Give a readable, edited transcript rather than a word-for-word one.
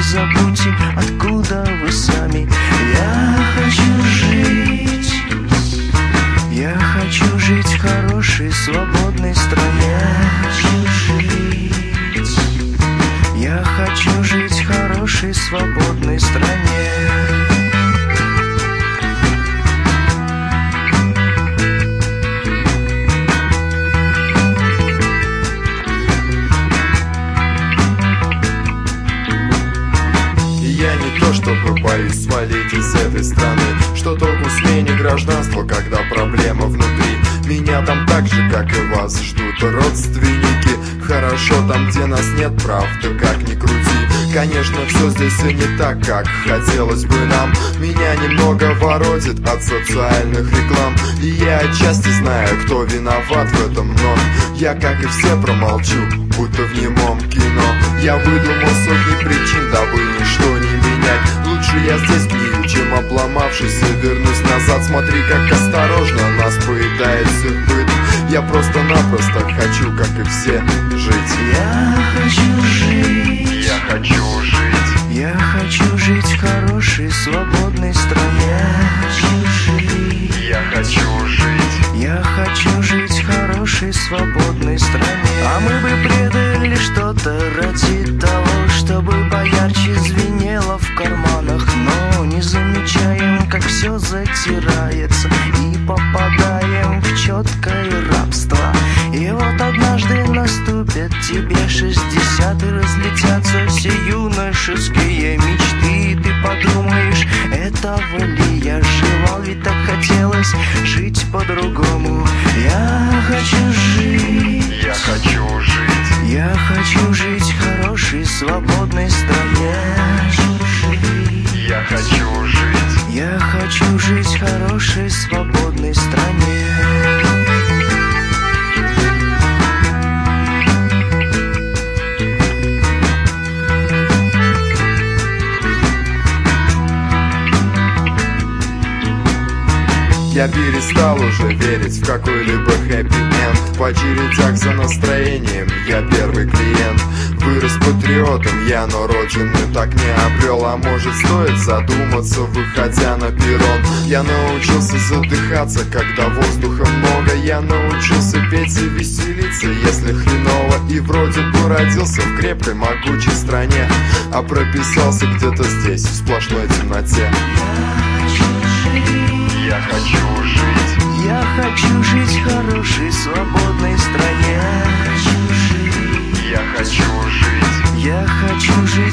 забудьте, откуда вы сами. Я хочу жить, я хочу жить в хорошей, свободной стране. Я хочу жить в хорошей, свободной стране. Я не то чтобы боюсь свалить из этой страны. Что толку смене гражданства, когда проблема внутри? Меня там так же, как и вас, ждут родственники. Хорошо там, где нас нет, правда, как ни крути. Конечно, все здесь и не так, как хотелось бы нам. Меня немного воротит от социальных реклам, и я отчасти знаю, кто виноват в этом, но я, как и все, промолчу, будто в немом кино. Я выдумал сотни причин, дабы ничто не менять. Лучше я здесь гнию, чем обломавшись и вернусь назад. Смотри, как осторожно нас поедает сырбыт. Я просто-напросто хочу, как и все, жить. Я хочу жить, я хочу жить, я хочу жить в хорошей, свободной стране. я хочу жить, я хочу жить в хорошей, свободной стране. А мы бы предали что-то ради того, чтобы поярче звенело в карманах, но не замечаем, как все затирается, и попадаем в четкое рабство. И вот однажды наступит тебе 60, и разлетятся все юношеские мечты. И ты подумаешь, этого ли я желал, ведь так хотелось жить по-другому. Я хочу жить, я хочу жить, я хочу жить в хорошей, свободной стране. я хочу жить, я хочу жить в хорошей, свободной стране. Я перестал уже верить в какой-либо хэппи-энд. В очередях за настроением я первый клиент. Вырос патриотом я, но родину так не обрел. А может, стоит задуматься, выходя на перрон. Я научился задыхаться, когда воздуха много. Я научился петь и веселиться, если хреново. И вроде бы родился в крепкой, могучей стране, а прописался где-то здесь, в сплошной темноте. Я хочу жить, я хочу жить в хорошей, свободной стране. я хочу жить, я хочу жить